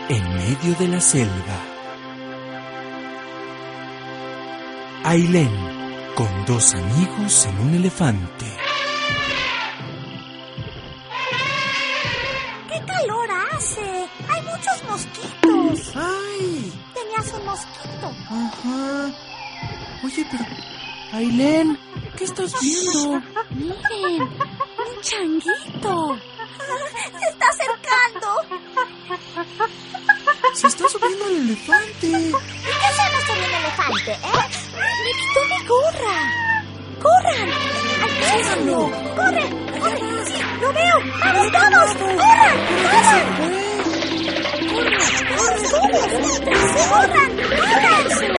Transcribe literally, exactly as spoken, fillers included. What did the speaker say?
en medio de la selva. Ailén, con dos amigos en un elefante. ¡Qué calor hace! ¡Hay muchos mosquitos! ¡Ay! Tenías un mosquito. Ajá. Oye, pero... Ailén, ¿qué estás viendo? Miren, un changuito. Se está acercando. Se está subiendo al elefante. ¿Y qué hacemos con un elefante, eh? Me quitó mi gorra. ¡Corran! ¡Alcánzalo! ¡Corre! ¡Corre! ¡Sí, lo veo! ¡Vamos todos! ¡Corran! ¡Corran! ¡Corran! ¡Corran! ¡Corran! ¡Corran!